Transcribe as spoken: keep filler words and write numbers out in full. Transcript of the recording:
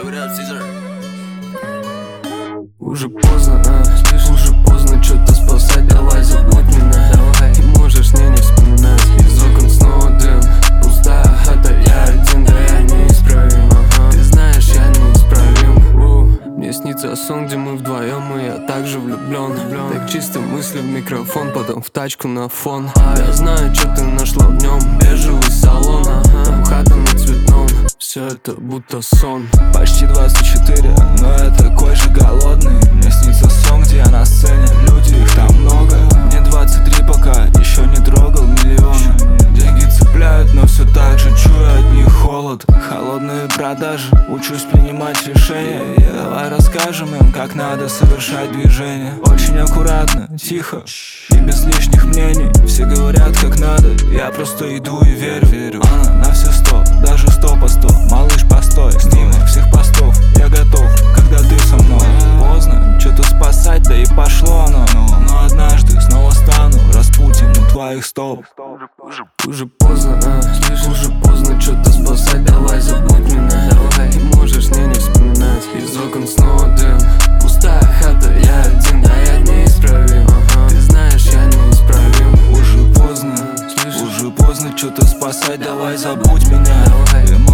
Уже поздно, а, слишком уже поздно что-то спасать, давай забудь меня, давай. И можешь мне не вспоминать, из окон снова дым, пустая хата, я один, да я неисправим, ага. Ты знаешь, я неисправим. У, мне снится сон, где мы вдвоем, и я также влюблен. Так чисто мысли в микрофон, потом в тачку на фон. Я знаю, что ты нашла в нем, бежевый салон, там хата на Цветном. Все это будто сон. Почти двадцать четыре, но я такой же голодный. Мне снится сон, где я на сцене, люди, их там много. Мне двадцать три, пока еще не трогал миллионы. Деньги цепляют, но все так же чую от них холод. Холодные продажи, учусь принимать решения. И давай расскажем им, как надо совершать движение. Очень аккуратно, тихо и без лишних мнений. Все говорят, как надо, я просто иду и верю, верю. Она на все сто, даже сто по сто. Малыш, постой, снимай всех постов. Я готов, когда ты со мной. Поздно, что-то спасать, да и пошло оно. Но однажды снова стану Распутин у твоих стоп. Уже поздно, а, слишком уже поздно что-то спасать, давай забудь меня, давай. И можешь мне не вспоминать, из окон снова дым, пустая хата, я один, да я неисправим, ага. Ты знаешь, я неисправим. Уже поздно, слишком уже поздно что-то спасать, давай забудь меня, давай.